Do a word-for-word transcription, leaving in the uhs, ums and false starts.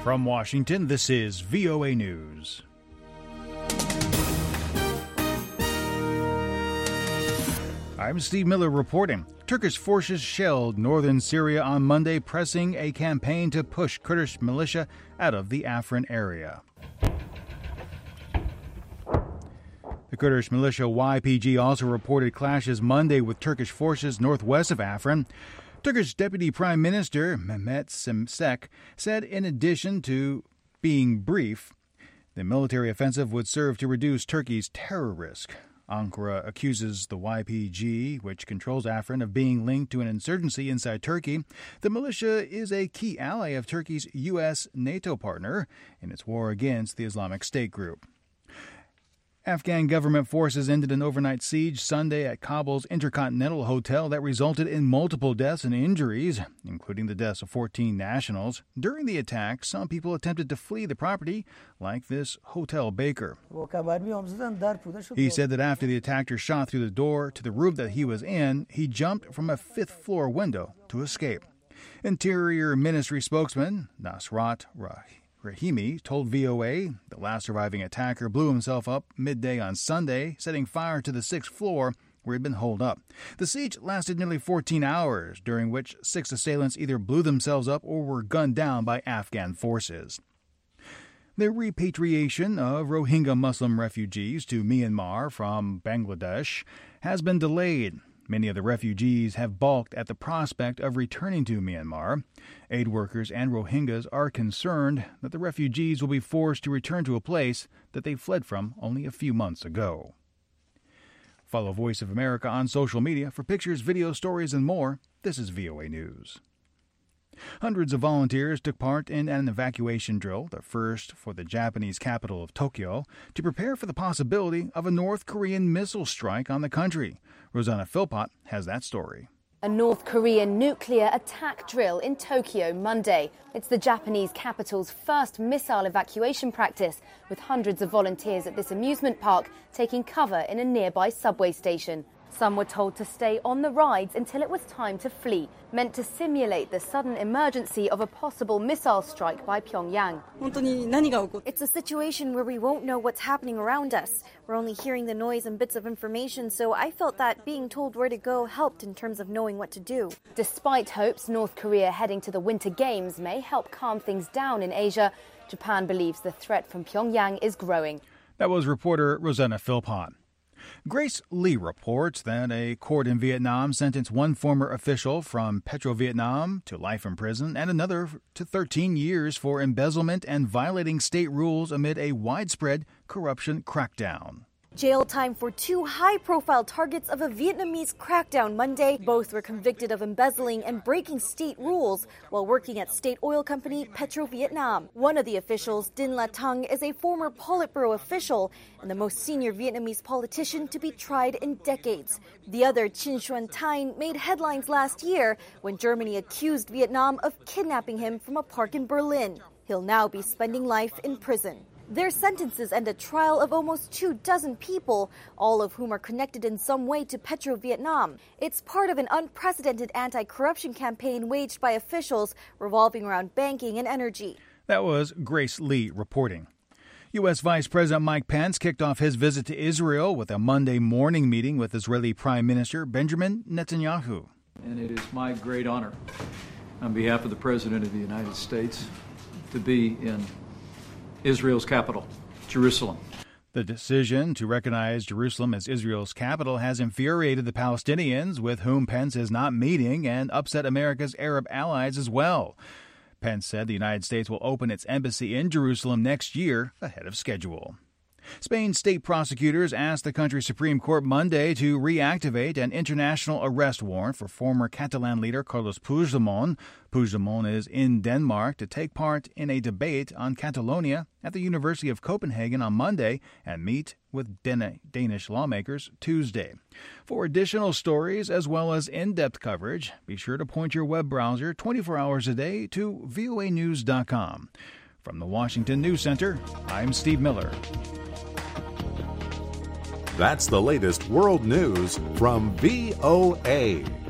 From Washington, this is V O A News. I'm Steve Miller reporting. Turkish forces shelled northern Syria on Monday, pressing a campaign to push Kurdish militia out of the Afrin area. The Kurdish militia Y P G also reported clashes Monday with Turkish forces northwest of Afrin. Turkish Deputy Prime Minister Mehmet Şimşek said in addition to being brief, the military offensive would serve to reduce Turkey's terror risk. Ankara accuses the Y P G, which controls Afrin, of being linked to an insurgency inside Turkey. The militia is a key ally of Turkey's U S NATO partner in its war against the Islamic State group. Afghan government forces ended an overnight siege Sunday at Kabul's Intercontinental Hotel that resulted in multiple deaths and injuries, including the deaths of fourteen nationals. During the attack, some people attempted to flee the property, like this hotel baker. He said that after the attacker shot through the door to the room that he was in, he jumped from a fifth-floor window to escape. Interior Ministry spokesman Nasrat Rahim Rahimi told V O A the last surviving attacker blew himself up midday on Sunday, setting fire to the sixth floor where he'd been holed up. The siege lasted nearly fourteen hours, during which six assailants either blew themselves up or were gunned down by Afghan forces. The repatriation of Rohingya Muslim refugees to Myanmar from Bangladesh has been delayed. Many of the refugees have balked at the prospect of returning to Myanmar. Aid workers and Rohingyas are concerned that the refugees will be forced to return to a place that they fled from only a few months ago. Follow Voice of America on social media for pictures, video, stories, and more. This is V O A News. Hundreds of volunteers took part in an evacuation drill, the first for the Japanese capital of Tokyo, to prepare for the possibility of a North Korean missile strike on the country. Rosanna Philpott has that story. A North Korean nuclear attack drill in Tokyo Monday. It's the Japanese capital's first missile evacuation practice, with hundreds of volunteers at this amusement park taking cover in a nearby subway station. Some were told to stay on the rides until it was time to flee, meant to simulate the sudden emergency of a possible missile strike by Pyongyang. It's a situation where we won't know what's happening around us. We're only hearing the noise and bits of information, so I felt that being told where to go helped in terms of knowing what to do. Despite hopes North Korea heading to the Winter Games may help calm things down in Asia, Japan believes the threat from Pyongyang is growing. That was reporter Rosanna Philpott. Grace Lee reports that a court in Vietnam sentenced one former official from Petro-Vietnam to life in prison and another to thirteen years for embezzlement and violating state rules amid a widespread corruption crackdown. Jail time for two high-profile targets of a Vietnamese crackdown Monday. Both were convicted of embezzling and breaking state rules while working at state oil company Petro-Vietnam. One of the officials, Dinh La Thang, is a former Politburo official and the most senior Vietnamese politician to be tried in decades. The other, Chinh Xuan Thien, made headlines last year when Germany accused Vietnam of kidnapping him from a park in Berlin. He'll now be spending life in prison. Their sentences end a trial of almost two dozen people, all of whom are connected in some way to Petro-Vietnam. It's part of an unprecedented anti-corruption campaign waged by officials revolving around banking and energy. That was Grace Lee reporting. U S. Vice President Mike Pence kicked off his visit to Israel with a Monday morning meeting with Israeli Prime Minister Benjamin Netanyahu. And it is my great honor, on behalf of the President of the United States, to be in Israel's capital, Jerusalem. The decision to recognize Jerusalem as Israel's capital has infuriated the Palestinians, with whom Pence is not meeting, and upset America's Arab allies as well. Pence said the United States will open its embassy in Jerusalem next year ahead of schedule. Spain's state prosecutors asked the country's Supreme Court Monday to reactivate an international arrest warrant for former Catalan leader Carles Puigdemont. Puigdemont is in Denmark to take part in a debate on Catalonia at the University of Copenhagen on Monday and meet with Dan- Danish lawmakers Tuesday. For additional stories as well as in-depth coverage, be sure to point your web browser twenty-four hours a day to V O A news dot com. From the Washington News Center, I'm Steve Miller. That's the latest world news from V O A.